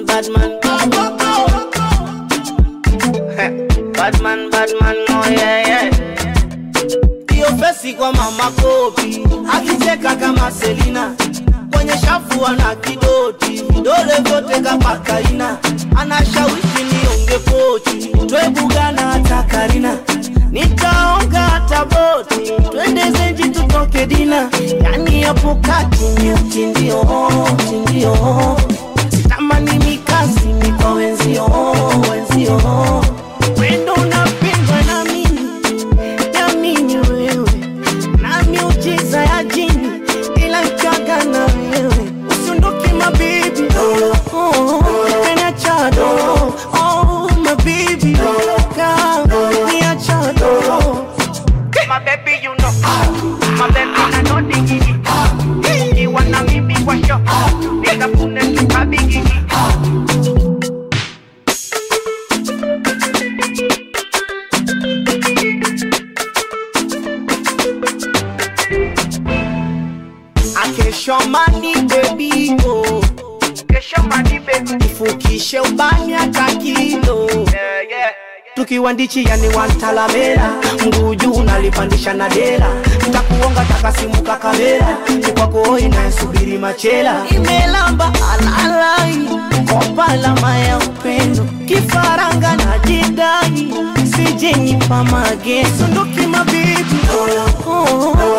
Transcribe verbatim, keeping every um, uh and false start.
bad man. Bad man, bad man, oh yeah, yeah. Iyo fesi kwa mama Kopi, akicheka kama Selina. Kwenye shafu ana kidoti, vidole vyote kapaka ina. Anashawishi nionge pochi, twe Bugana hata Karina. Nitaonga hata boti, twende Zenji tutoke dina. Yani hapo kati ni utindio, utindio. Sitamani mikasi miko wenzio, wenzio. Wendo unapendwa na mimi, na mimi wewe. Na miujiza ya jini, ila nikaga na wewe. Usiondoke my baby, oh, oh, niacha do, oh my baby, come, niacha do. My baby you know, my baby na no digigi. You wanna meet me for sure, nigga pune tukabigi. Kesho mani baby go, kesho mani baby ifukishe ubani hata kilo. Yeah, yeah. Tukiwa ndichi yani wantalamela, nguju unalipandisha na dela. Nitakuonga takasimu kakamera, nikwako hoi na subiri machela. Imelamba alalai, kopa lama ya upendo. Kifaranga na jidai, sije nipa magezo. Sondoki my baby, oh, oh, oh.